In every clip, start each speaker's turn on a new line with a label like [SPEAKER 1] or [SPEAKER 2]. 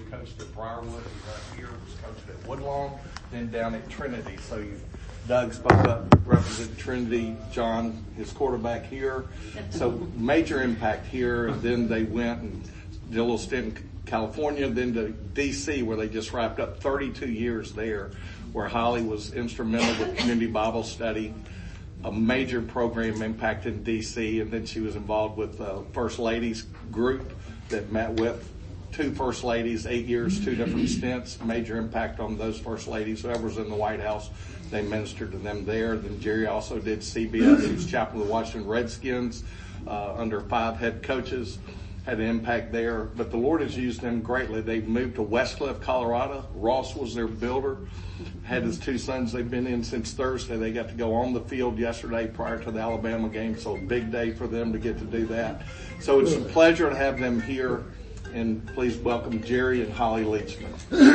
[SPEAKER 1] coached at Briarwood, he was up here, was coached at Woodlawn, then down at Trinity. So Doug spoke up, represented Trinity, John, his quarterback here. So major impact here. And then they went and did a little stint in California, then to D.C., where they just wrapped up 32 years there, where Holly was instrumental with community Bible study, a major program impact in D.C., and then she was involved with the First Ladies group that met with 2 First Ladies, 8 years, 2 different stints, major impact on those First Ladies. Whoever's in the White House, they ministered to them there. Then Jerry also did CBS. He was chaplain of the Washington Redskins under 5 head coaches. Had an impact there, but the Lord has used them greatly. They've moved to Westcliff, Colorado. Ross was their builder. Had his 2 sons. They've been in since Thursday. They got to go on the field yesterday prior to the Alabama game, so a big day for them to get to do that. So it's a pleasure to have them here, and please welcome Jerry and Holly Leachman.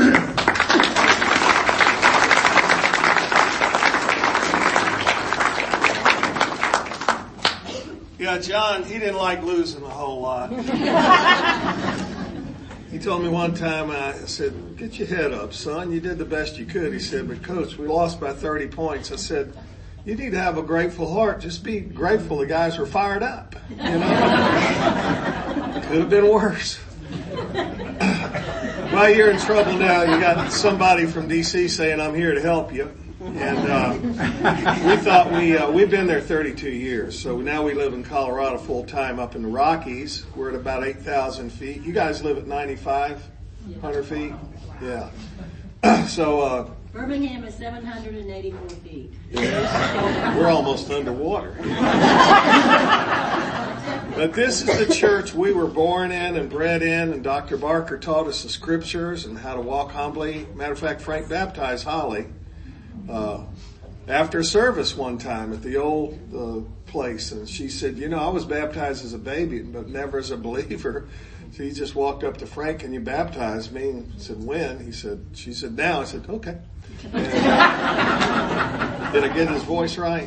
[SPEAKER 2] Yeah, John, he didn't like losing a whole lot. He told me one time, I said, get your head up, son. You did the best you could. He said, but Coach, we lost by 30 points. I said, you need to have a grateful heart. Just be grateful the guys were fired up. You know? Could have been worse. Well, you're in trouble now. You got somebody from D.C. saying, I'm here to help you. And we thought we've been there 32 years. So now we live in Colorado full time up in the Rockies. We're at about 8,000 feet. You guys live at 9,500 feet? Yeah. So
[SPEAKER 3] Birmingham is 784 feet.
[SPEAKER 2] Yeah. We're almost underwater. But this is the church we were born in and bred in, and Dr. Barker taught us the scriptures and how to walk humbly. Matter of fact, Frank baptized Holly after service one time at the old place, and she said, you know, I was baptized as a baby, but never as a believer. So he just walked up to Frank, and you baptized me, and said, when? She said, now. I said, okay. And, did I get his voice right?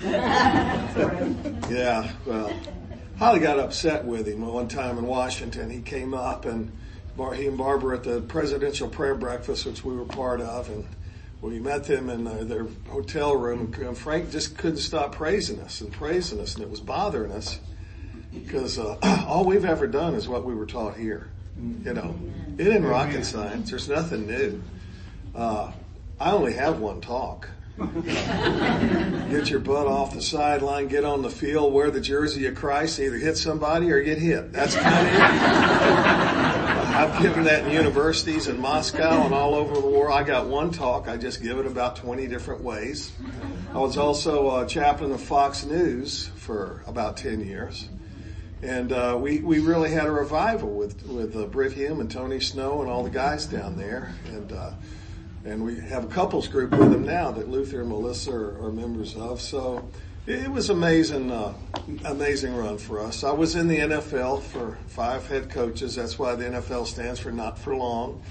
[SPEAKER 2] Yeah, well, Holly got upset with him one time in Washington. He came up, and he and Barbara at the presidential prayer breakfast, which we were part of, and we met them in their hotel room, and Frank just couldn't stop praising us, and it was bothering us because all we've ever done is what we were taught here. You know, it isn't rocket science. There's nothing new. I only have one talk. Get your butt off the sideline, get on the field, wear the jersey of Christ, either hit somebody or get hit. That's kind of it. I've given that in universities in Moscow and all over the world. I got one talk. I just give it about 20 different ways. I was also chaplain of Fox News for about 10 years. And we really had a revival with Britt Hume and Tony Snow and all the guys down there. And we have a couples group with them now that Luther and Melissa are members of. So it was amazing run for us. I was in the NFL for 5 head coaches. That's why the NFL stands for not for long.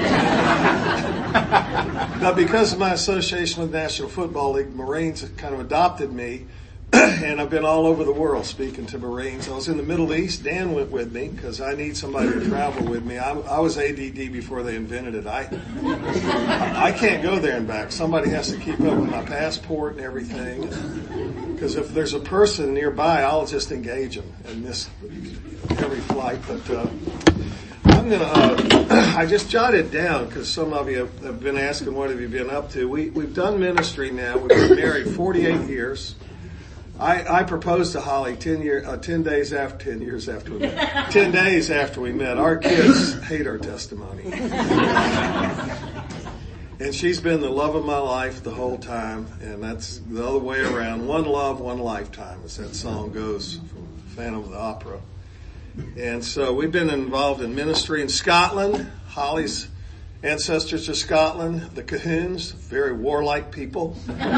[SPEAKER 2] But because of my association with the National Football League, Marines kind of adopted me. And I've been all over the world speaking to Marines. I was in the Middle East. Dan went with me because I need somebody to travel with me. I was ADD before they invented it. I can't go there and back. Somebody has to keep up with my passport and everything. Because if there's a person nearby, I'll just engage them and miss every flight. But I just jotted down because some of you have been asking, what have you been up to? We've done ministry now. We've been married 48 years. I proposed to Holly 10 days after we met. 10 days after we met. Our kids hate our testimony. And she's been the love of my life the whole time, and that's the other way around. One love, one lifetime, as that song goes from Phantom of the Opera. And so we've been involved in ministry in Scotland. Holly's ancestors are Scotland, the Cahoons, very warlike people.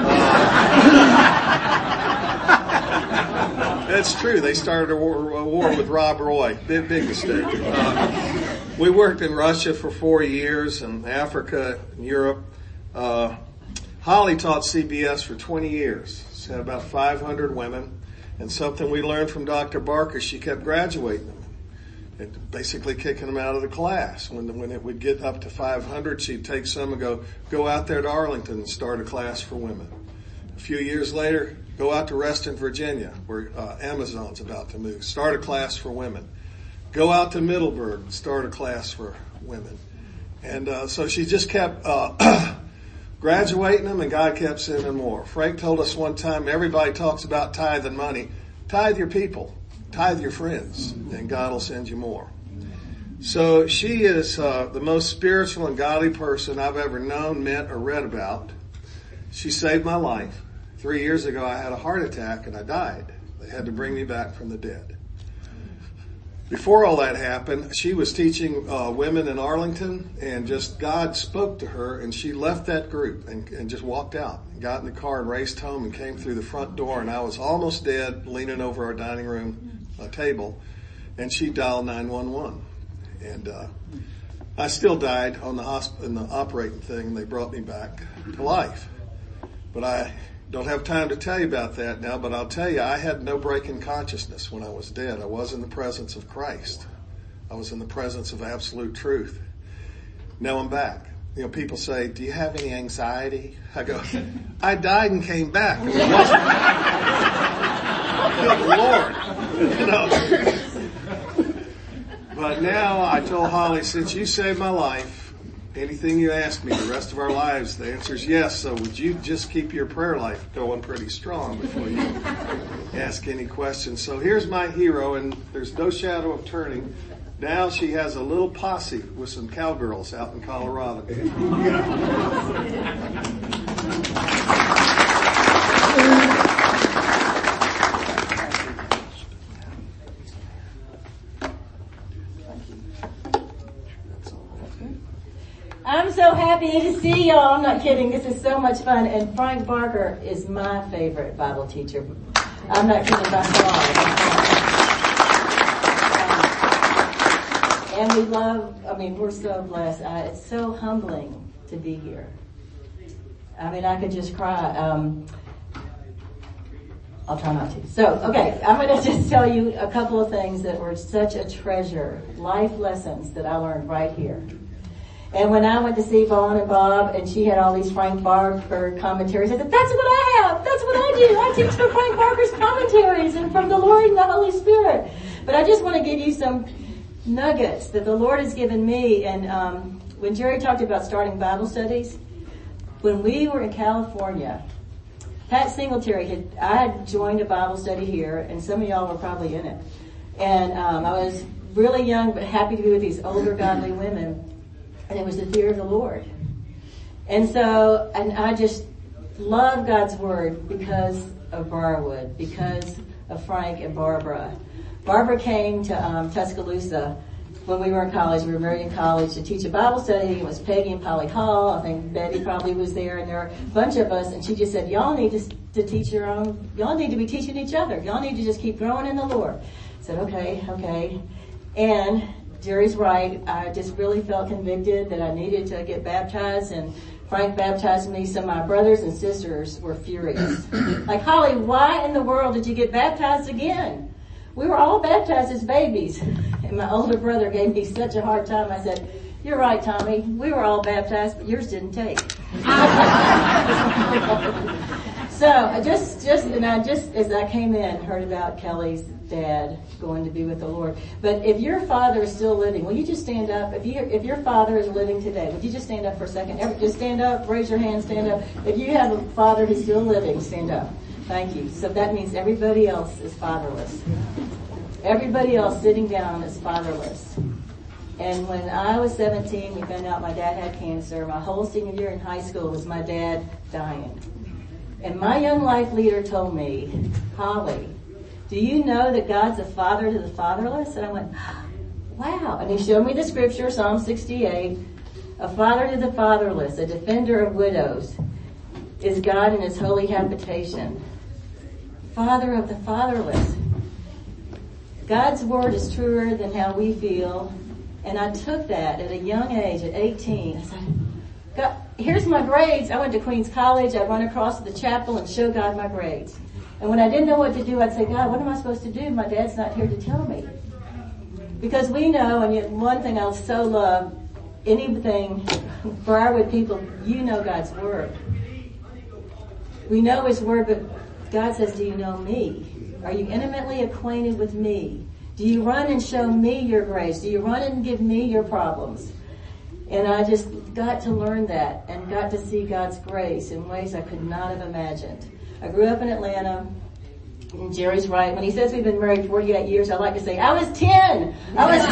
[SPEAKER 2] That's true. They started a war with Rob Roy. Big mistake. We worked in Russia for 4 years, and Africa, and Europe. Holly taught CBS for 20 years. She had about 500 women. And something we learned from Dr. Barker, she kept graduating them. and basically kicking them out of the class. When it would get up to 500, she'd take some and go out there to Arlington and start a class for women. A few years later, go out to Reston, Virginia, where Amazon's about to move. Start a class for women. Go out to Middleburg and start a class for women. And so she just kept graduating them, and God kept sending more. Frank told us one time, everybody talks about tithe and money. Tithe your people. Tithe your friends, and God will send you more. So she is the most spiritual and godly person I've ever known, met, or read about. She saved my life. 3 years ago, I had a heart attack and I died. They had to bring me back from the dead. Before all that happened, she was teaching women in Arlington, and just God spoke to her, and she left that group and just walked out, and got in the car and raced home and came through the front door, and I was almost dead, leaning over our dining room table, and she dialed 911. And I still died on in the operating thing, and they brought me back to life. But I don't have time to tell you about that now, but I'll tell you, I had no break in consciousness when I was dead. I was in the presence of Christ. I was in the presence of absolute truth. Now I'm back. You know, people say, do you have any anxiety? I go, I died and came back. Good Lord. You know. But now I told Holly, since you saved my life, anything you ask me the rest of our lives, the answer is yes. So would you just keep your prayer life going pretty strong before you ask any questions? So here's my hero, and there's no shadow of turning. Now she has a little posse with some cowgirls out in Colorado.
[SPEAKER 3] I'm so happy to see y'all. I'm not kidding. This is so much fun. And Frank Barker is my favorite Bible teacher. I'm not kidding by far. And we're so blessed. It's so humbling to be here. I mean, I could just cry. I'll try not to. So, okay, I'm going to just tell you a couple of things that were such a treasure, life lessons that I learned right here. And when I went to see Vaughn and Bob, and she had all these Frank Barker commentaries, I said, that's what I have. That's what I do. I teach from Frank Barker's commentaries and from the Lord and the Holy Spirit. But I just want to give you some nuggets that the Lord has given me. And when Jerry talked about starting Bible studies, when we were in California, Pat Singletary I had joined a Bible study here, and some of y'all were probably in it. And I was really young, but happy to be with these older godly women. And it was the fear of the Lord. And so, and I just love God's Word because of Briarwood, because of Frank and Barbara. Barbara came to Tuscaloosa when we were in college. We were married in college to teach a Bible study. It was Peggy and Polly Hall. I think Betty probably was there, and there were a bunch of us. And she just said, y'all need to teach your own, y'all need to be teaching each other. Y'all need to just keep growing in the Lord. I said, okay. And Jerry's right. I just really felt convicted that I needed to get baptized, and Frank baptized me, so my brothers and sisters were furious. Like, Holly, why in the world did you get baptized again? We were all baptized as babies. And my older brother gave me such a hard time. I said, you're right, Tommy. We were all baptized, but yours didn't take. So I just as I came in, heard about Kelly's dad going to be with the Lord. But if your father is still living, will you just stand up? If your father is living today, would you just stand up for a second? Just stand up, raise your hand, stand up. If you have a father who's still living, stand up. Thank you. So that means everybody else is fatherless. Everybody else sitting down is fatherless. And when I was 17, we found out my dad had cancer. My whole senior year in high school was my dad dying. And my young life leader told me, Holly, do you know that God's a father to the fatherless? And I went, wow. And he showed me the scripture, Psalm 68, a father to the fatherless, a defender of widows, is God in his holy habitation. Father of the fatherless. God's word is truer than how we feel. And I took that at a young age, at 18. I said, God, here's my grades. I went to Queens College. I'd run across to the chapel and show God my grades. And when I didn't know what to do, I'd say, God, what am I supposed to do? My dad's not here to tell me. Because we know, and yet one thing I so love, anything for our wood people, you know God's Word. We know His Word, but God says, do you know me? Are you intimately acquainted with me? Do you run and show me your grace? Do you run and give me your problems? And I just got to learn that and got to see God's grace in ways I could not have imagined. I grew up in Atlanta, and Jerry's right. When he says we've been married 48 years, I like to say, I was 10. I was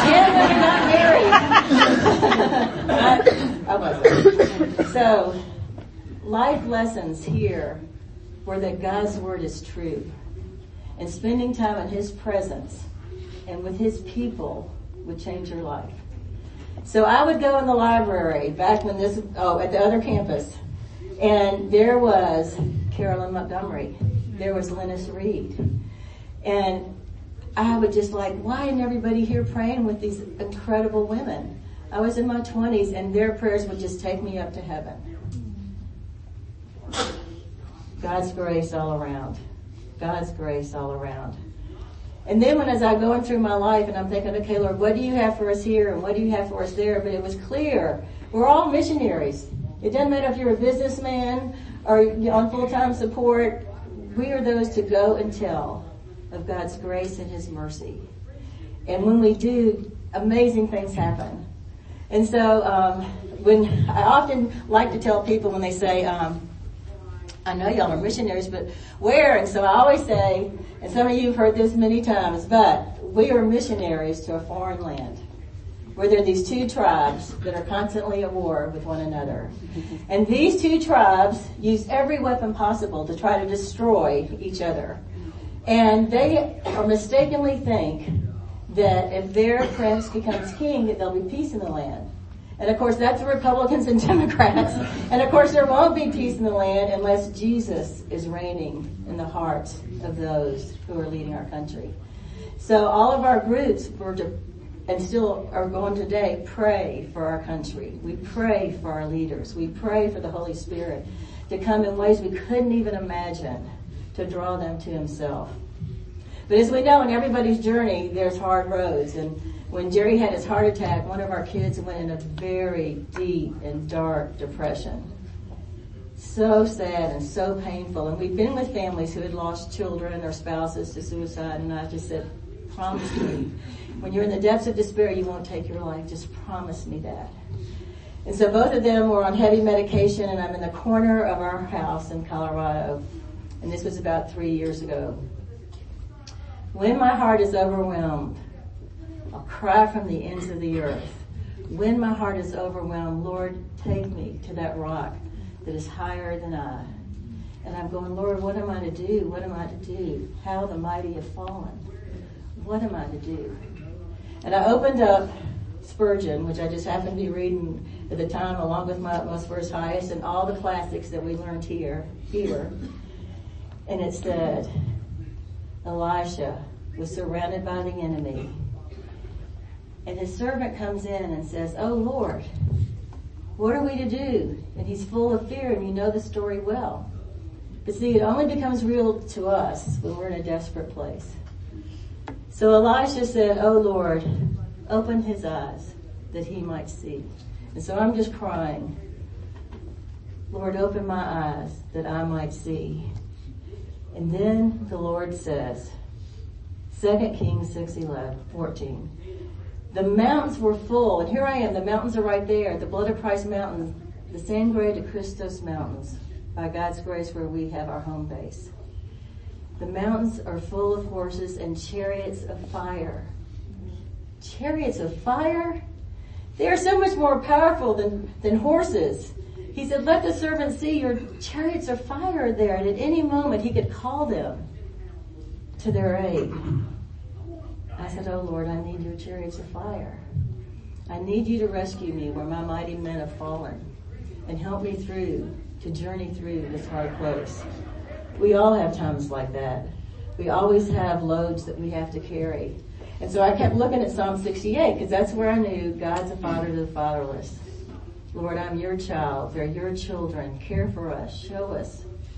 [SPEAKER 3] 10 when we got married. I wasn't. So, life lessons here were that God's Word is true. And spending time in His presence and with His people would change your life. So I would go in the library back when at the other campus, and there was Carolyn Montgomery. There was Lennis Reed. And I would just like, why isn't everybody here praying with these incredible women? I was in my 20s, and their prayers would just take me up to heaven. God's grace all around. God's grace all around. And then as I'm going through my life and I'm thinking, okay, Lord, what do you have for us here and what do you have for us there? But it was clear. We're all missionaries. It doesn't matter if you're a businessman or you're on full-time support. We are those to go and tell of God's grace and His mercy. And when we do, amazing things happen. And so when I often like to tell people when they say, I know y'all are missionaries, but where? And so I always say, and some of you have heard this many times, but we are missionaries to a foreign land where there are these two tribes that are constantly at war with one another. And these two tribes use every weapon possible to try to destroy each other. And they are mistakenly think that if their prince becomes king, that there'll be peace in the land. And of course, that's the Republicans and Democrats. And of course, there won't be peace in the land unless Jesus is reigning in the hearts of those who are leading our country. So all of our groups were to, and still are going today, pray for our country. We pray for our leaders. We pray for the Holy Spirit to come in ways we couldn't even imagine to draw them to Himself. But as we know, in everybody's journey, there's hard roads. And when Jerry had his heart attack, one of our kids went in a very deep and dark depression. So sad and so painful. And we've been with families who had lost children or spouses to suicide, and I just said, promise me, when you're in the depths of despair, you won't take your life. Just promise me that. And so both of them were on heavy medication, and I'm in the corner of our house in Colorado. And this was about 3 years ago. When my heart is overwhelmed, I'll cry from the ends of the earth. When my heart is overwhelmed, Lord, take me to that rock that is higher than I. And I'm going, Lord, what am I to do? What am I to do? How the mighty have fallen. What am I to do? And I opened up Spurgeon, which I just happened to be reading at the time, along with my Utmost for His Highest and all the classics that we learned here. And it said, Elisha was surrounded by the enemy. And his servant comes in and says, oh Lord, what are we to do? And he's full of fear, and you know the story well. But see, it only becomes real to us when we're in a desperate place. So Elisha said, oh Lord, open his eyes that he might see. And so I'm just crying, Lord, open my eyes that I might see. And then the Lord says, 2 Kings 6:14. The mountains were full, and here I am, the mountains are right there, the Blood of Christ mountains, the Sangre de Cristos mountains, by God's grace where we have our home base. The mountains are full of horses and chariots of fire. Chariots of fire? They are so much more powerful than horses. He said, let the servant see your chariots of fire there, and at any moment he could call them to their aid. I said, oh Lord, I need your chariots of fire. I need you to rescue me where my mighty men have fallen and help me to journey through this hard place. We all have times like that. We always have loads that we have to carry. And so I kept looking at Psalm 68 because that's where I knew God's a father to the fatherless. Lord, I'm your child. They're your children. Care for us. Show us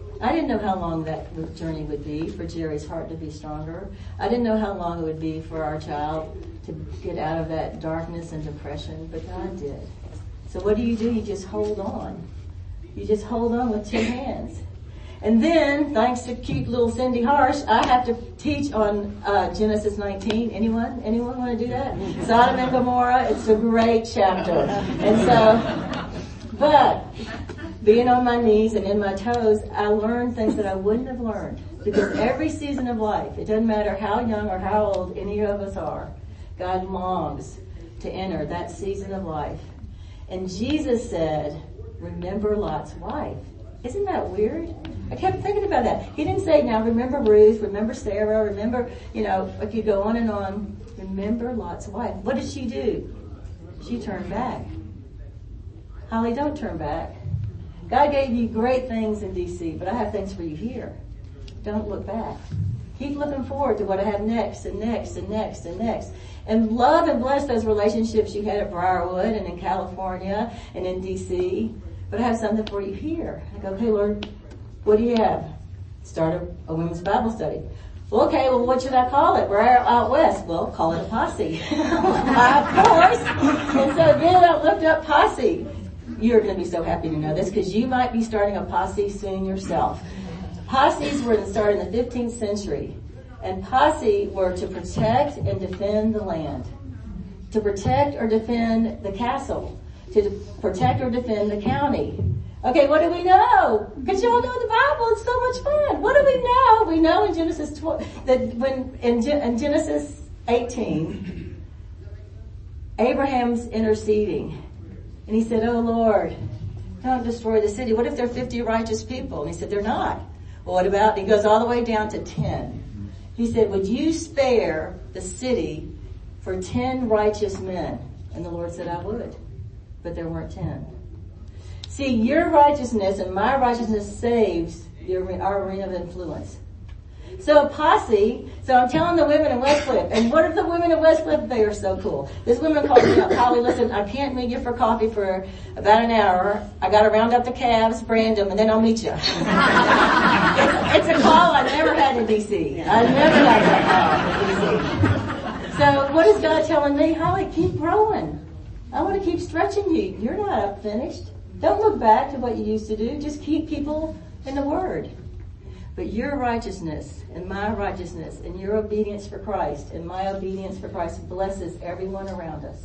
[SPEAKER 3] I didn't know how long that journey would be for Jerry's heart to be stronger. I didn't know how long it would be for our child to get out of that darkness and depression, but God did. So what do? You just hold on. You just hold on with two hands. And then, thanks to cute little Cindy Harsh, I have to teach on Genesis 19. Anyone want to do that? Sodom and Gomorrah. It's a great chapter. And so, but being on my knees and in my toes, I learned things that I wouldn't have learned. Because every season of life, it doesn't matter how young or how old any of us are, God longs to enter that season of life. And Jesus said, remember Lot's wife. Isn't that weird? I kept thinking about that. He didn't say, now remember Ruth, remember Sarah, remember, if you go on and on, remember Lot's wife. What did she do? She turned back. Holly, don't turn back. God gave you great things in DC, but I have things for you here. Don't look back. Keep looking forward to what I have next and next and next and next. And love and bless those relationships you had at Briarwood and in California and in DC. But I have something for you here. I go, okay, Lord, what do you have? Start a women's Bible study. Well, okay, well, what should I call it? We're out west. Well, call it a posse. Of course. And so then I looked up posse. You're going to be so happy to know this because you might be starting a posse soon yourself. Posses were started in the 15th century. And posse were to protect and defend the land. To protect or defend the castle. To protect or defend the county. Okay, what do we know? Because you all know the Bible, it's so much fun. What do we know? We know in Genesis in Genesis 18, Abraham's interceding. And he said, oh Lord, don't destroy the city. What if there are 50 righteous people? And he said, they're not. Well, what about, he goes all the way down to 10. He said, would you spare the city for 10 righteous men? And the Lord said, I would. But there weren't 10. See, your righteousness and my righteousness saves our arena of influence. So a posse, so I'm telling the women in Westcliff, and what are the women in Westcliff? They are so cool. This woman called me up, Holly, listen, I can't meet you for coffee for about an hour. I gotta round up the calves, brand them, and then I'll meet you. It's a call I never had in DC. I never had that call in DC. So what is God telling me? Holly, keep growing. I want to keep stretching you. You're not finished. Don't look back to what you used to do. Just keep people in the Word. But your righteousness and my righteousness and your obedience for Christ and my obedience for Christ blesses everyone around us.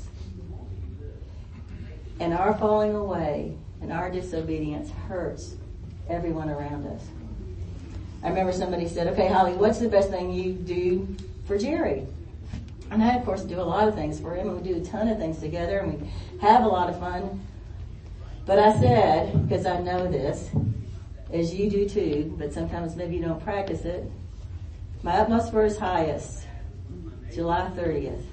[SPEAKER 3] And our falling away and our disobedience hurts everyone around us. I remember somebody said, okay, Holly, what's the best thing you do for Jerry? And I, of course, do a lot of things for him, and we do a ton of things together, and we have a lot of fun. But I said, because I know this, as you do too, but sometimes maybe you don't practice it, my utmost for his highest, July 30th.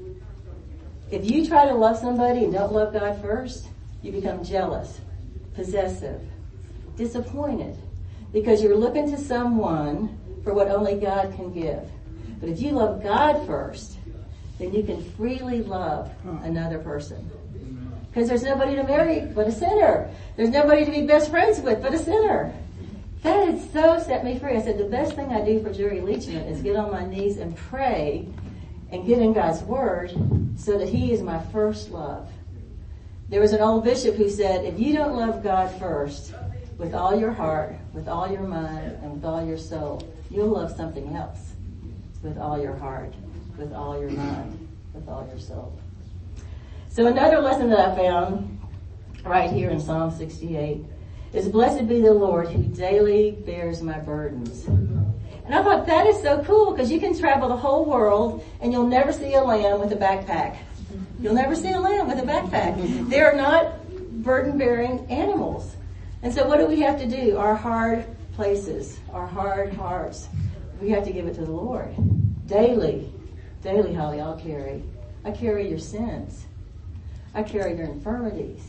[SPEAKER 3] If you try to love somebody and don't love God first, you become jealous, possessive, disappointed, because you're looking to someone for what only God can give. But if you love God first, then you can freely love another person. Because there's nobody to marry but a sinner. There's nobody to be best friends with but a sinner. That has so set me free. I said the best thing I do for Jerry Leachman is get on my knees and pray and get in God's Word so that He is my first love. There was an old bishop who said, if you don't love God first with all your heart, with all your mind, and with all your soul, you'll love something else with all your heart, with all your mind, with all your soul. So another lesson that I found right here in Psalm 68 is, blessed be the Lord who daily bears my burdens. And I thought that is so cool because you can travel the whole world and you'll never see a lamb with a backpack. You'll never see a lamb with a backpack. They are not burden-bearing animals. And so what do we have to do? Our hard places, our hard hearts, we have to give it to the Lord. Daily, Holly, I'll carry. I carry your sins. I carry your infirmities.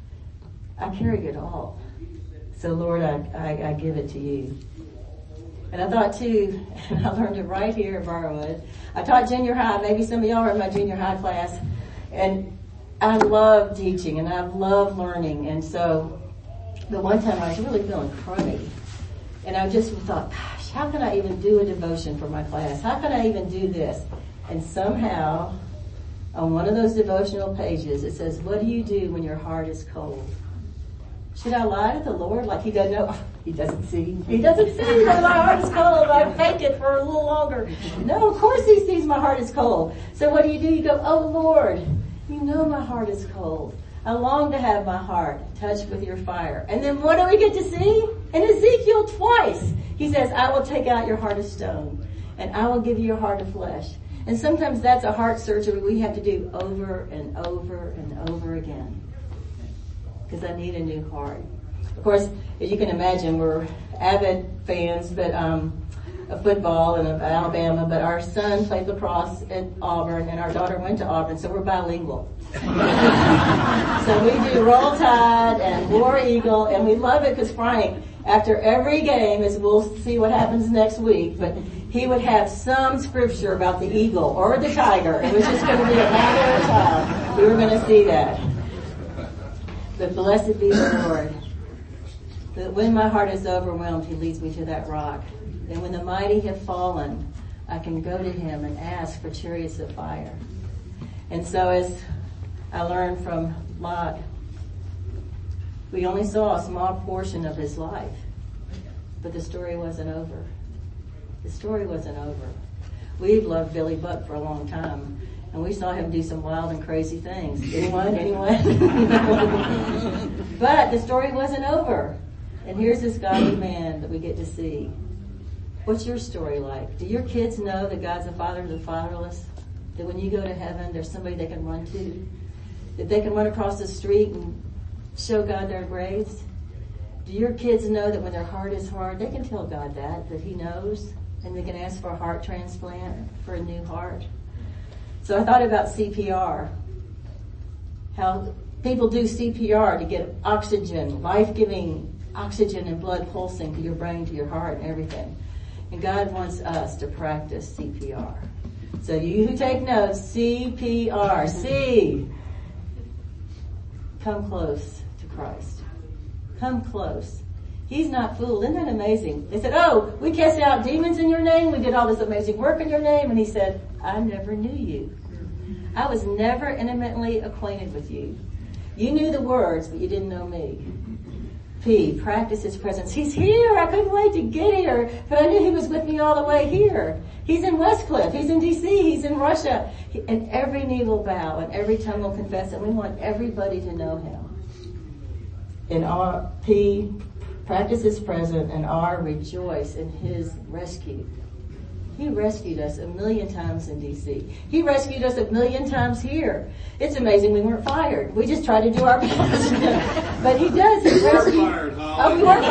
[SPEAKER 3] I carry it all. So Lord, I give it to you. And I thought too, and I learned it right here at Briarwood. I taught junior high. Maybe some of y'all are in my junior high class. And I love teaching and I love learning. And so the one time I was really feeling crummy. And I just thought, gosh, how can I even do a devotion for my class? How can I even do this? And somehow, on one of those devotional pages, it says, what do you do when your heart is cold? Should I lie to the Lord like he doesn't know? He doesn't see. He doesn't see that my heart is cold. I fake it for a little longer. No, of course he sees my heart is cold. So what do? You go, oh Lord, you know my heart is cold. I long to have my heart touched with your fire. And then what do we get to see? In Ezekiel twice, he says, I will take out your heart of stone and I will give you a heart of flesh. And sometimes that's a heart surgery we have to do over and over and over again. Because I need a new heart. Of course, as you can imagine, we're avid fans of football and of Alabama, but our son played lacrosse at Auburn and our daughter went to Auburn, so we're bilingual. So we do Roll Tide and War Eagle, and we love it because Frank, after every game, as we'll see what happens next week, but he would have some scripture about the eagle or the tiger. It was just going to be a matter of time. We were going to see that. But blessed be the Lord, that when my heart is overwhelmed, he leads me to that rock. And when the mighty have fallen, I can go to him and ask for chariots of fire. And so as I learned from Lot, we only saw a small portion of his life, but the story wasn't over. The story wasn't over. We've loved Billy Buck for a long time. And we saw him do some wild and crazy things. Anyone? But the story wasn't over. And here's this godly man that we get to see. What's your story like? Do your kids know that God's the father of the fatherless? That when you go to heaven, there's somebody they can run to? That they can run across the street and show God their graves? Do your kids know that when their heart is hard, they can tell God that he knows? And they can ask for a heart transplant, for a new heart? So I thought about CPR. How people do CPR to get oxygen, life-giving oxygen and blood pulsing to your brain, to your heart and everything. And God wants us to practice CPR. So you who take notes, CPR. C. Come close to Christ. Come close. He's not fooled. Isn't that amazing? They said, oh, we cast out demons in your name. We did all this amazing work in your name. And he said, I never knew you. I was never intimately acquainted with you. You knew the words, but you didn't know me. P, practice his presence. He's here. I couldn't wait to get here, but I knew he was with me all the way here. He's in Westcliff. He's in DC. He's in Russia. And every knee will bow and every tongue will confess, and we want everybody to know him. In R, P, practice his presence, and R, rejoice in his rescue. He rescued us 1,000,000 times in DC. He rescued us 1,000,000 times here. It's amazing we weren't fired. We just tried to do our best. But he does. He rescued. We were fired, Holly. Oh, we weren't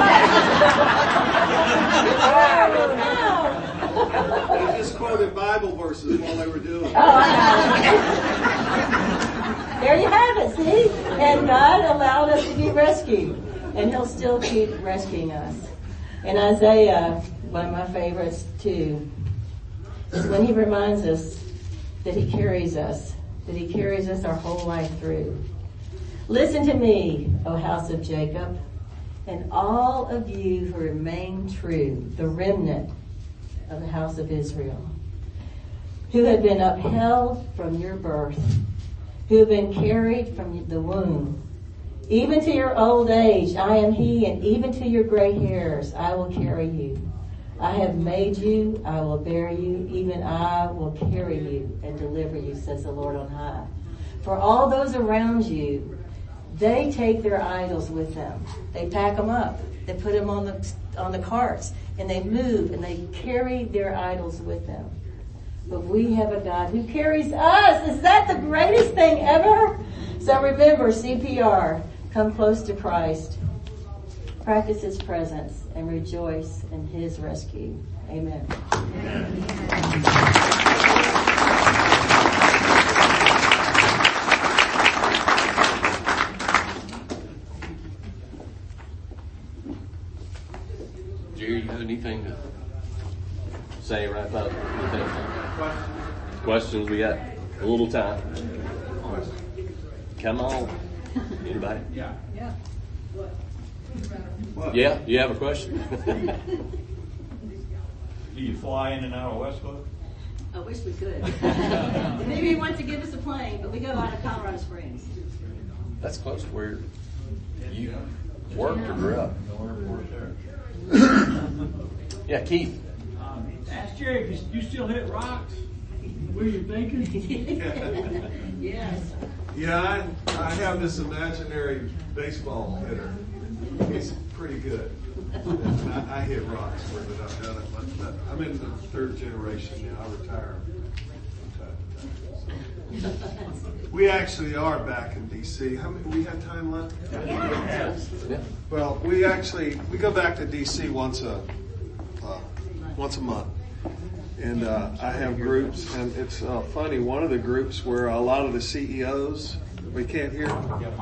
[SPEAKER 3] fired.
[SPEAKER 2] They just quoted Bible verses while they were doing it.
[SPEAKER 3] Oh, I know. There you have it, see? And God allowed us to be rescued. And he'll still keep rescuing us. In Isaiah, one of my favorites too, is when he reminds us that he carries us our whole life through. Listen to me, O house of Jacob, and all of you who remain true, the remnant of the house of Israel, who have been upheld from your birth, who have been carried from the womb. Even to your old age, I am he, and even to your gray hairs, I will carry you. I have made you, I will bear you, even I will carry you and deliver you, says the Lord on high. For all those around you, they take their idols with them. They pack them up. They put them on the carts, and they move, and they carry their idols with them. But we have a God who carries us. Is that the greatest thing ever? So remember, CPR, come close to Christ. Practice his presence and rejoice in his rescue. Amen.
[SPEAKER 4] Jerry, you have anything to say right about anything? Questions? We got a little time. Come on. Anybody?
[SPEAKER 5] Yeah.
[SPEAKER 4] Yeah, you have a question?
[SPEAKER 5] Do you fly in and out of Westwood?
[SPEAKER 6] I wish we could. Maybe he wants to give us a plane, but we go out of Colorado Springs.
[SPEAKER 4] That's close to where you worked or grew up.
[SPEAKER 5] No airport there.
[SPEAKER 4] Yeah, Keith.
[SPEAKER 7] Ask Jerry if you still hit rocks. Were you thinking?
[SPEAKER 6] Yes.
[SPEAKER 2] Yeah, I have this imaginary baseball hitter. He's pretty good. I hit rocks where that I've done it, but I'm in the third generation now. I retire from time to time. So. We actually are back in D.C. How many? We have time left?
[SPEAKER 4] Yeah.
[SPEAKER 2] Well, we go back to D.C. once a month. And I have groups, and it's funny. One of the groups where a lot of the CEOs, we can't hear.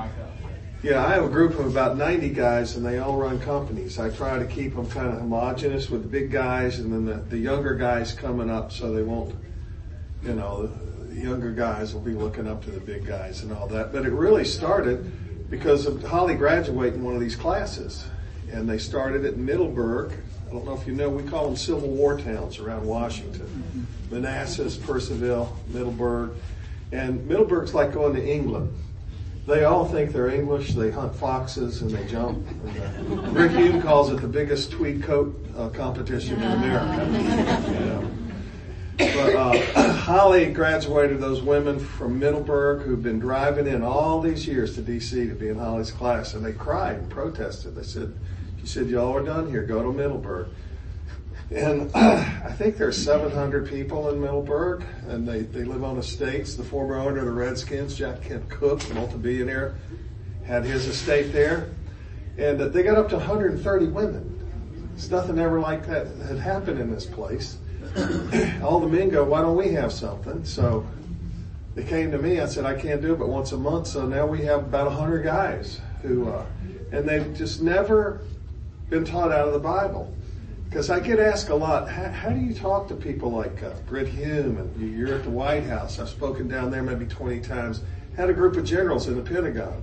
[SPEAKER 2] Yeah, I have a group of about 90 guys, and they all run companies. I try to keep them kind of homogenous with the big guys, and then the younger guys coming up, so they won't, the younger guys will be looking up to the big guys and all that. But it really started because of Holly graduating one of these classes, and they started at Middleburg. I don't know if you know, we call them Civil War towns around Washington. Manassas, Purcellville, Middleburg. And Middleburg's like going to England. They all think they're English. They hunt foxes and they jump. And, Rick Hume calls it the biggest tweed coat competition in America. But Holly graduated those women from Middleburg who've been driving in all these years to D.C. to be in Holly's class. And they cried and protested. She said, y'all are done here. Go to Middleburg. And I think there's 700 people in Middleburg, and they live on estates. The former owner of the Redskins, Jack Kent Cook, multi-billionaire, had his estate there. And they got up to 130 women. It's nothing ever like that had happened in this place. All the men go, why don't we have something? So they came to me. I said, I can't do it but once a month. So now we have about 100 guys who, and they've just never been taught out of the Bible. Because I get asked a lot, how do you talk to people like Britt Hume, and you're at the White House? I've spoken down there maybe 20 times. Had a group of generals in the Pentagon.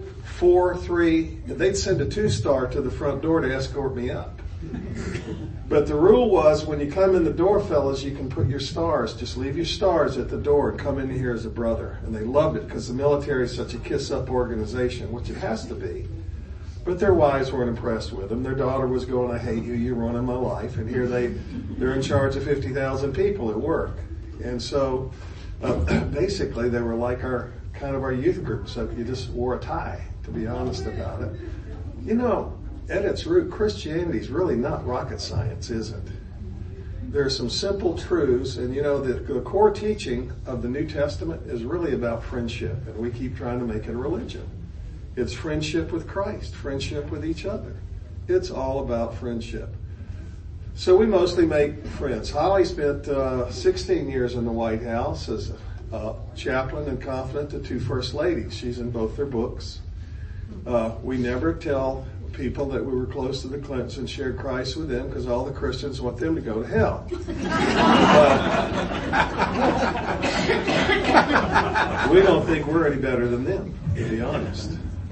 [SPEAKER 2] 4, 3, they'd send a 2-star to the front door to escort me up. But the rule was, when you come in the door, fellas, you can put your stars. Just leave your stars at the door and come in here as a brother. And they loved it because the military is such a kiss-up organization, which it has to be. But their wives weren't impressed with them. Their daughter was going, I hate you, you're ruining my life. And here they're in charge of 50,000 people at work. And so basically they were like our youth group, except you just wore a tie, to be honest about it. At its root, Christianity is really not rocket science, is it? There are some simple truths, and the core teaching of the New Testament is really about friendship, and we keep trying to make it a religion. It's friendship with Christ, friendship with each other. It's all about friendship. So we mostly make friends. Holly spent 16 years in the White House as a chaplain and confidant to 2 first ladies. She's in both their books. We never tell people that we were close to the Clintons and shared Christ with them because all the Christians want them to go to hell. We don't think we're any better than them, to be honest.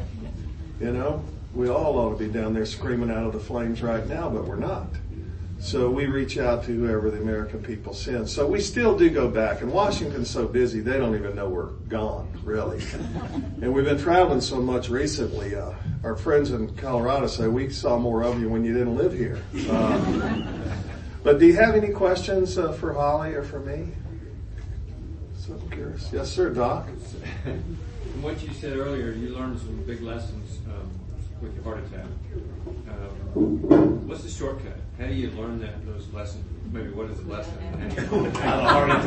[SPEAKER 2] We all ought to be down there screaming out of the flames right now, but we're not. So we reach out to whoever the American people send. So we still do go back. And Washington's so busy, they don't even know we're gone, really. And we've been traveling so much recently. Our friends in Colorado say we saw more of you when you didn't live here. But do you have any questions for Holly or for me? So I'm curious. Yes, sir, Doc.
[SPEAKER 7] From what you said earlier, you learned some big lessons with your heart attack. What's the shortcut? How do you learn those lessons? Maybe what is the lesson? How the heart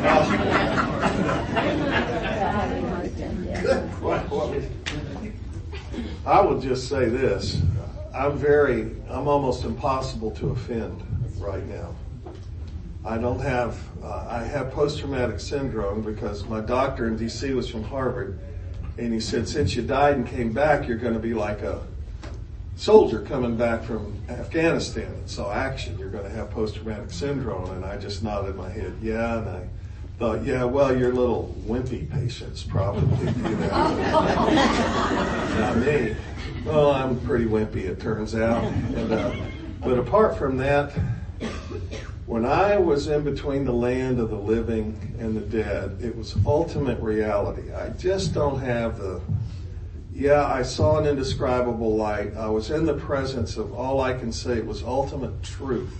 [SPEAKER 7] attack.
[SPEAKER 2] I would just say this. I'm almost impossible to offend right now. I have post-traumatic syndrome because my doctor in D.C. was from Harvard. And he said, since you died and came back, you're going to be like a soldier coming back from Afghanistan and saw action. You're going to have post-traumatic syndrome. And I just nodded my head, yeah. And I thought, yeah, well, your little wimpy patients probably do that. Not me. Well, I'm pretty wimpy, it turns out. But apart from that, when I was in between the land of the living and the dead, it was ultimate reality. I just don't have I saw an indescribable light. I was in the presence of all I can say was ultimate truth.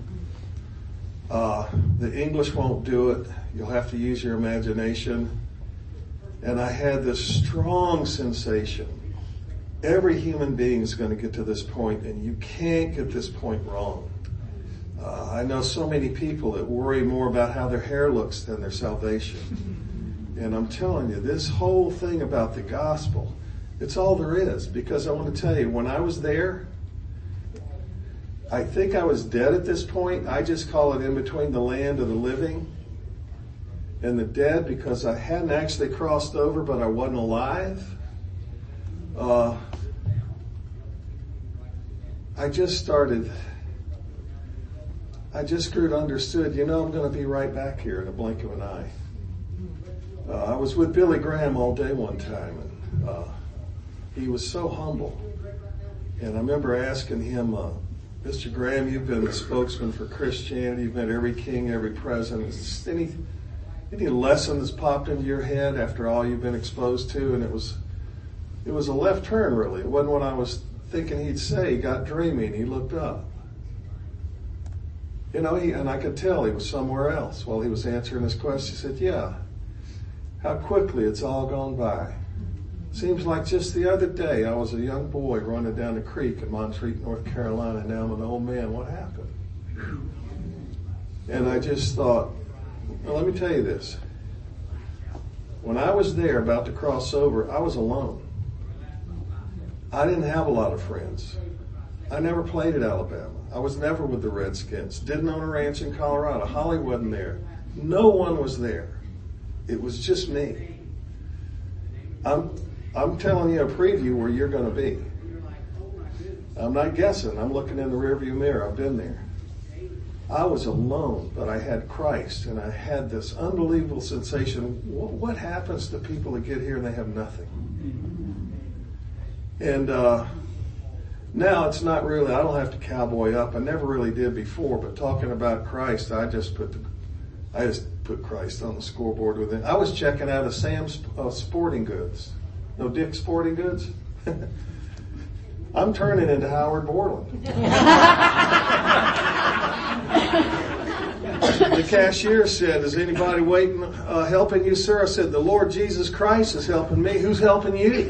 [SPEAKER 2] The English won't do it. You'll have to use your imagination. And I had this strong sensation. Every human being is going to get to this point, and you can't get this point wrong. I know so many people that worry more about how their hair looks than their salvation. And I'm telling you, this whole thing about the gospel, it's all there is. Because I want to tell you, when I was there, I think I was dead at this point. I just call it in between the land of the living and the dead, because I hadn't actually crossed over, but I wasn't alive. I just grew to understood, I'm going to be right back here in a blink of an eye. I was with Billy Graham all day one time, and he was so humble. And I remember asking him, Mr. Graham, you've been the spokesman for Christianity. You've met every king, every president. Is there any lesson that's popped into your head after all you've been exposed to? And it was a left turn, really. It wasn't what I was thinking he'd say. He got dreamy and he looked up. And I could tell he was somewhere else while he was answering his question. He said, yeah, how quickly it's all gone by. Seems like just the other day I was a young boy running down the creek in Montreat, North Carolina. Now I'm an old man. What happened? And I just thought, well, let me tell you this. When I was there about to cross over, I was alone. I didn't have a lot of friends. I never played at Alabama. I was never with the Redskins. Didn't own a ranch in Colorado. Holly wasn't there. No one was there. It was just me. I'm telling you a preview where you're going to be. I'm not guessing. I'm looking in the rearview mirror. I've been there. I was alone, but I had Christ, and I had this unbelievable sensation. What happens to people that get here and they have nothing? And now it's not really, I don't have to cowboy up. I never really did before, but talking about Christ, I just put Christ on the scoreboard with it. I was checking out of Sam's Sporting Goods. No, Dick's Sporting Goods. I'm turning into Howard Borland. The cashier said, is anybody waiting, helping you, sir? I said, the Lord Jesus Christ is helping me. Who's helping you?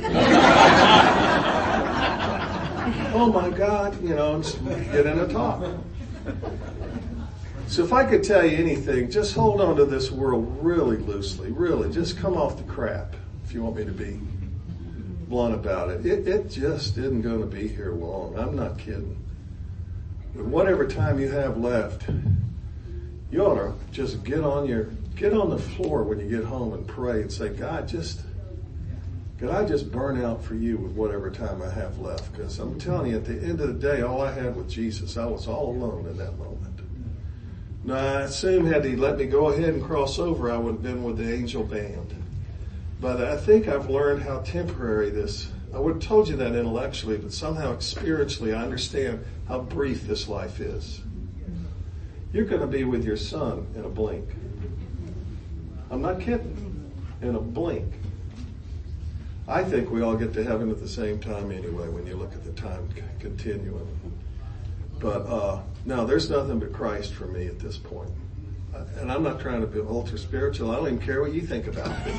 [SPEAKER 2] Oh my God, I'm getting a talk. So if I could tell you anything, just hold on to this world really loosely, really. Just come off the crap, if you want me to be blunt about it. It just isn't going to be here long. I'm not kidding. But whatever time you have left, you ought to just get on the floor when you get home and pray and say, God, could I just burn out for you with whatever time I have left? Because I'm telling you, at the end of the day, all I had was Jesus. I was all alone in that moment. Now, I assume had he let me go ahead and cross over, I would have been with the angel band. But I think I've learned how temporary I would have told you that intellectually, but somehow spiritually I understand how brief this life is. You're going to be with your son in a blink. I'm not kidding. In a blink. I think we all get to heaven at the same time anyway when you look at the time continuum. But no, there's nothing but Christ for me at this point. And I'm not trying to be ultra spiritual. I don't even care what you think about it.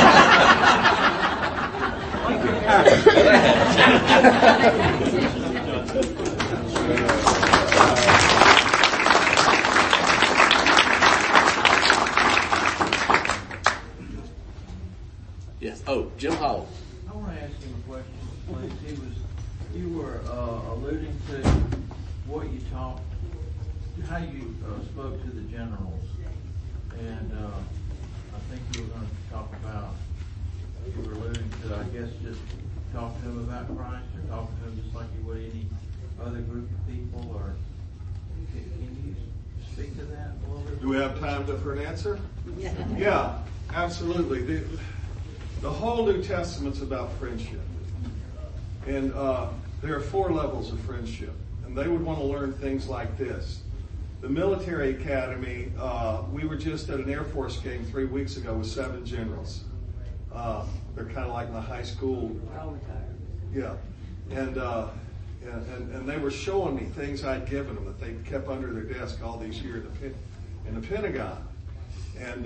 [SPEAKER 4] Yes. Oh, Jim Howell.
[SPEAKER 8] I want to ask him a question, please. You were alluding to what you taught, how you spoke to the generals, and I think you were going to talk about. You were alluding to, I guess, just talk to them about Christ, or talk to them just like you would any other group of people, or can you speak to that a little bit?
[SPEAKER 2] Do we have time for an answer? Yeah, absolutely. The whole New Testament's about friendship. And there are 4 levels of friendship. And they would want to learn things like this. The military academy, we were just at an Air Force game 3 weeks ago with 7 generals. They're kind of like my high school. Yeah. And they were showing me things I'd given them that they kept under their desk all these years in the Pentagon. And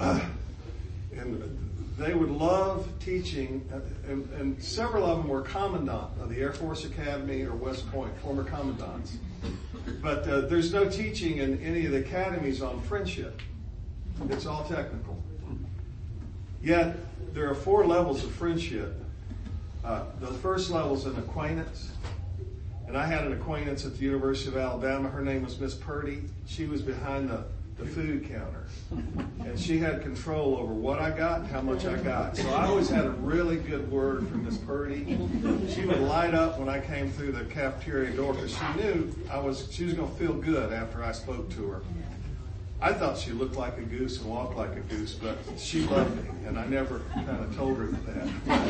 [SPEAKER 2] they would love teaching, and several of them were commandant of the Air Force Academy or West Point, former commandants. But there's no teaching in any of the academies on friendship. It's all technical. Yet, there are 4 levels of friendship. The first level is an acquaintance. And I had an acquaintance at the University of Alabama. Her name was Miss Purdy. She was behind the food counter. And she had control over what I got and how much I got. So I always had a really good word from Miss Purdy. She would light up when I came through the cafeteria door because she knew she was going to feel good after I spoke to her. I thought she looked like a goose and walked like a goose, but she loved me, and I never kind of told her that.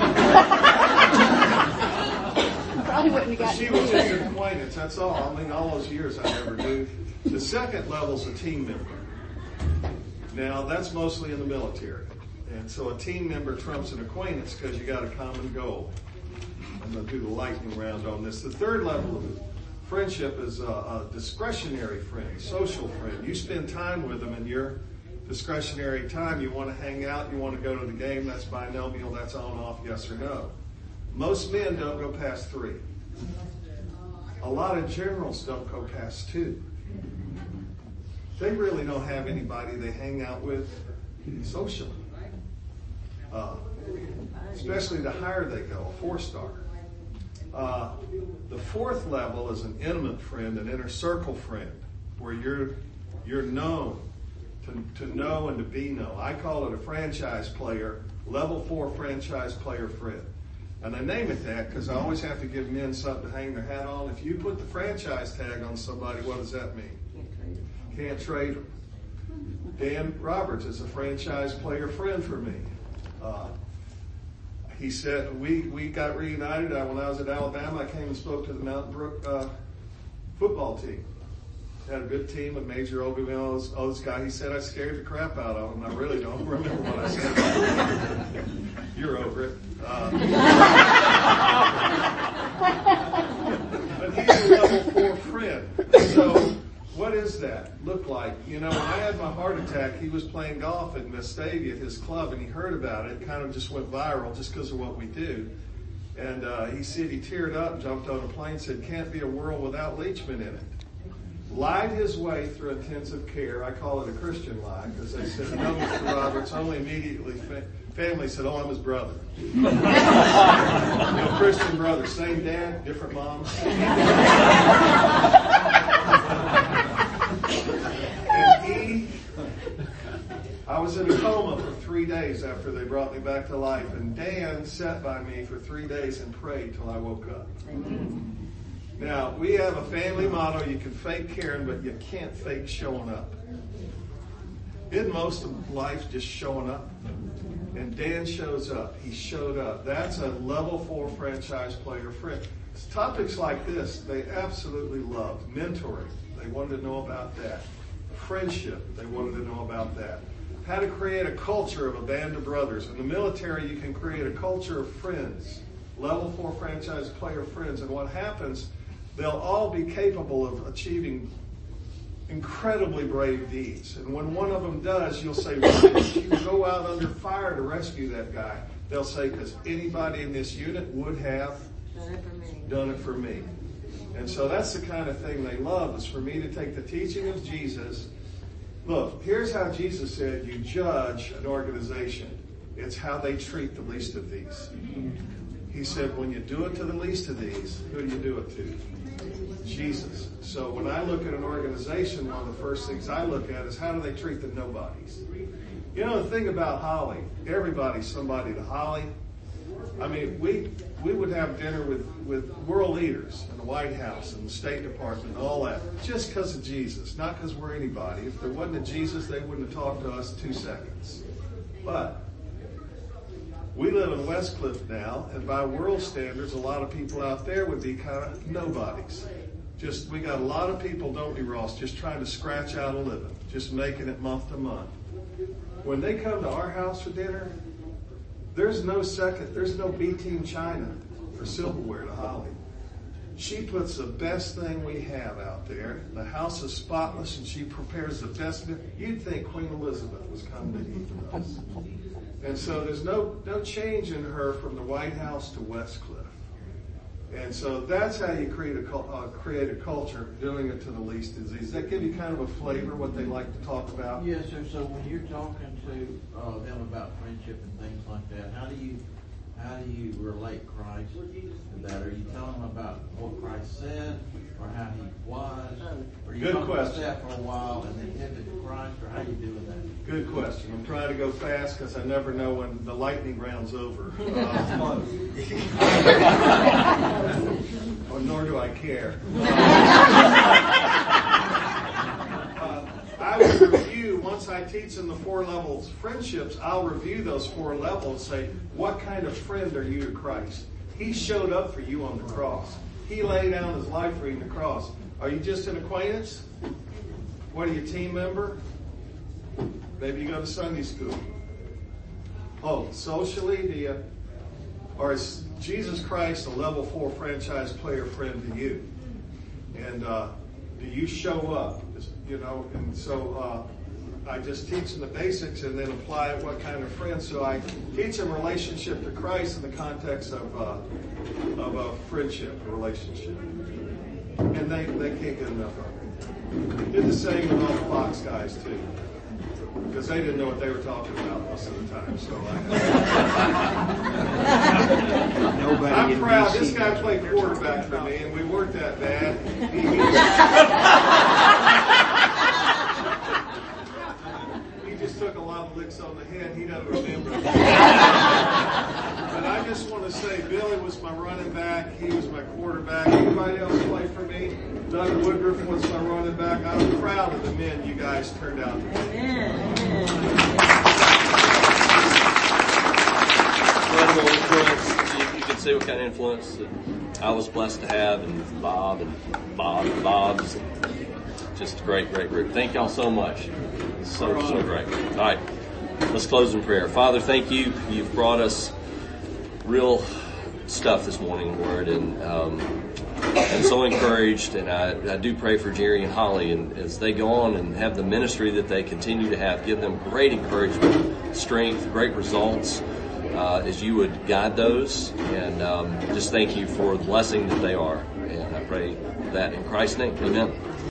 [SPEAKER 6] Probably wouldn't have gotten
[SPEAKER 2] She was just an acquaintance, that's all. I mean, all those years I never knew. The second level's a team member. Now, that's mostly in the military. And so a team member trumps an acquaintance because you got a common goal. I'm going to do the lightning round on this. The third level of friendship is a discretionary friend, social friend. You spend time with them in your discretionary time. You want to hang out, you want to go to the game, that's binomial, that's on, off, yes or no. Most men don't go past 3. A lot of generals don't go past 2. They really don't have anybody they hang out with socially. Especially the higher they go, a 4-star. The 4th level is an intimate friend, an inner circle friend, where you're known, to know and to be known. I call it a franchise player, level 4 franchise player friend. And I name it that because I always have to give men something to hang their hat on. If you put the franchise tag on somebody, what does that mean? Can't trade them. Dan Roberts is a franchise player friend for me. He said, we got reunited when I was at Alabama. I came and spoke to the Mountain Brook football team. Had a good team with Major Obi and all those guys. He said I scared the crap out of them. I really don't remember what I said. You're over it. But he's a level 4 friend. So what does that look like? You know, when I had my heart attack, he was playing golf at Vestavia at his club, and he heard about it. It kind of just went viral just because of what we do. And he said he teared up, jumped on a plane, said, "Can't be a world without Leachman in it." Lied his way through intensive care. I call it a Christian lie because they said, "No, Mr. Roberts." Only immediately family said, "Oh, I'm his brother." Christian brother, same dad, different moms. And I was in a coma for 3 days after they brought me back to life, and Dan sat by me for 3 days and prayed till I woke up. Now, we have a family motto: you can fake caring, but you can't fake showing up. Isn't most of life just showing up? And Dan shows up. He showed up. That's a level 4 franchise player friend. Topics like this, they absolutely love. Mentoring, they wanted to know about that. Friendship, they wanted to know about that. How to create a culture of a band of brothers. In the military, you can create a culture of friends. Level 4 franchise player friends. And what happens, they'll all be capable of achieving incredibly brave deeds. And when one of them does, you'll say, "Why did you go out under fire to rescue that guy?" They'll say, "Because anybody in this unit would have done it for me." And so that's the kind of thing they love, is for me to take the teaching of Jesus. Look, here's how Jesus said you judge an organization. It's how they treat the least of these. He said, when you do it to the least of these, who do you do it to? Jesus. So when I look at an organization, one of the first things I look at is how do they treat the nobodies? You know, the thing about Holly, everybody's somebody to Holly. I mean, we would have dinner with world leaders in the White House and the State Department and all that, just because of Jesus, not because we're anybody. If there wasn't a Jesus, they wouldn't have talked to us 2 seconds. But We live in Westcliff now, and by world standards, a lot of people out there would be kind of nobodies. We got a lot of people, don't we, Ross, just trying to scratch out a living, just making it month to month. When they come to our house for dinner, there's no B-team china or silverware to Holly. She puts the best thing we have out there. The house is spotless, and she prepares the best meal. You'd think Queen Elizabeth was coming to eat with us. And so there's no change in her from the White House to Westcliff. And so that's how you create a culture, doing it to the least is easy. Does that give you kind of a flavor what they like to talk about?
[SPEAKER 8] Yes, sir. So when you're talking to them about friendship and things like that, how do you relate Christ to that? Are you telling them about what Christ said or how he was? Or you talk about that for a while and then pivot to Christ, or how you doing that?
[SPEAKER 2] Good question. I'm trying to go fast because I never know when the lightning round's over. Or nor do I care. I would review, once I teach them the 4 levels friendships, I'll review those 4 levels and say, what kind of friend are you to Christ? He showed up for you on the cross. He laid down his life for you on the cross. Are you just an acquaintance? What are you, a team member? Maybe you go to Sunday school. Oh, socially, or is Jesus Christ a level 4 franchise player friend to you? And do you show up? And so I just teach them the basics and then apply what kind of friend. So I teach them relationship to Christ in the context of a friendship, a relationship. And they can't get enough of it. Did the same with all the Fox guys too. Because they didn't know what they were talking about most of the time. So I'm proud. This guy played quarterback for me, and we weren't that bad. He just took a lot of licks on the head. He doesn't remember. But I just want to say, Billy was my running back. He was my quarterback. Anybody else play for me? Doug Woodruff was my running back. I'm proud of the men you guys turned out to be.
[SPEAKER 4] Incredible influence. You can see what kind of influence that I was blessed to have, and Bob and Bob's. Just a great group. Thank y'all so much. So great. All right, let's close in prayer. Father, thank you. You've brought us real stuff this morning, Lord, and I'm so encouraged, and I do pray for Jerry and Holly, and as they go on and have the ministry that they continue to have, give them great encouragement, strength, great results as you would guide those, and just thank you for the blessing that they are, and I pray that in Christ's name, amen.